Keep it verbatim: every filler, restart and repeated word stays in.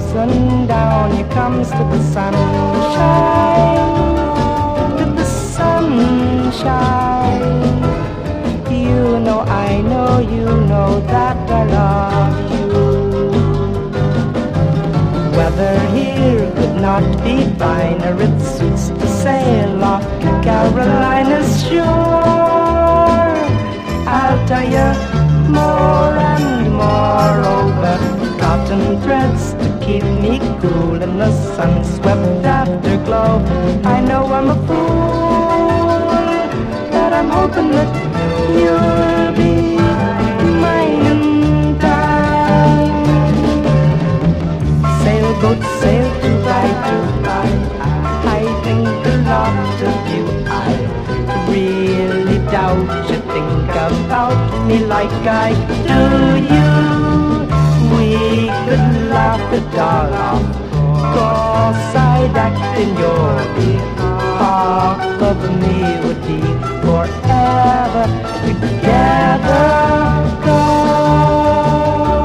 sundown, here comes to the sunshine, to the sunshine. You know, I know, you know that I love you. Weather here could not be finer, it suits to sail off to Carolina's shore. I'll tell you more and more over cotton threads to keep me cool in the sun-swept afterglow. I know I'm a fool, but I'm hoping that you'll be mine in time. Sailboat sail to ride to ride. I think a lot of you. I really doubt you think about me like I do you. We could laugh it all off, 'cause I'd act in your behalf. Of me would be forever together.